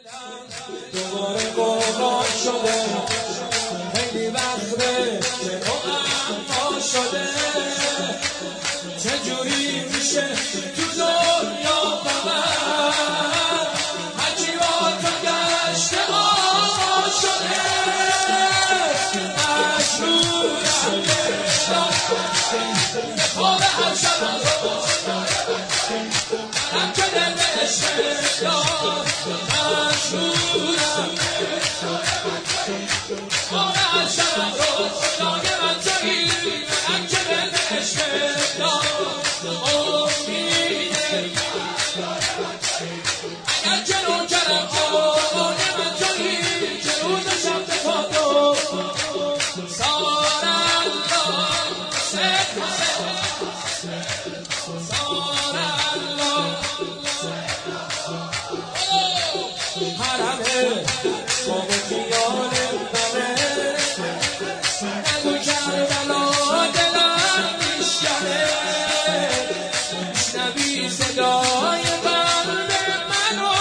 دوباره قربان شده، خیلی وقته که معما شده، چجوری میشه تو دنیا فقط هرچی با تو گشته آقا شده. مشهورم به خواب هر شب منم که دل عشق دار. مشهورم خواب هر شب رویای من تویی، منم که دل عشق دار. امیده اگر جلو کرم آقای من تویی که روز و شب به پادو سارالله سارالله حرمه با خیال منه، نگو کربلا دلم میشکنه، میشنوی صدای قلب منو،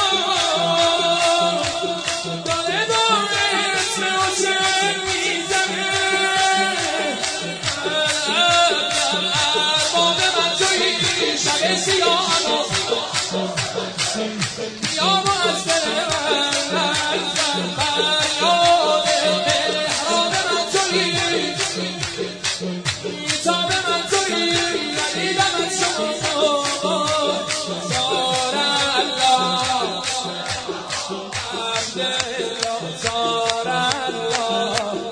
داره داره اسم حسین میزنه. ارباب من تویی شب سیاه بیا و از دل من نگذر، فریاد محراب من تویی، کتاب من تویی، دلیلم از شما سارالله عبدالله سارالله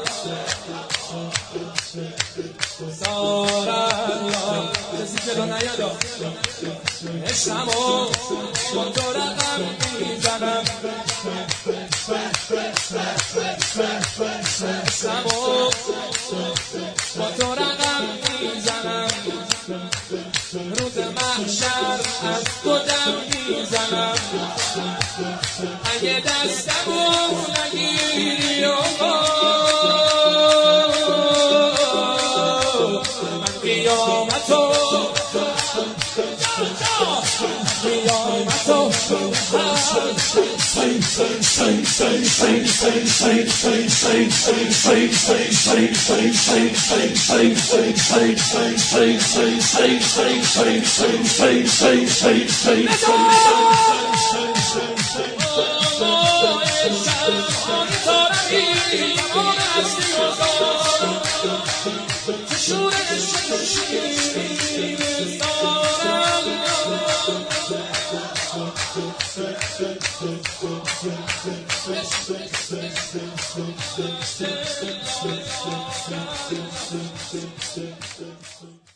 سارالله. کسی جلو نیادا عشقمو با تو رقم میزنم، عشقمو با تو رقم میزنم، روز محشر از تو دم میزنم، اگه دستمو نگیری من قیامتو قیامتو Thank you.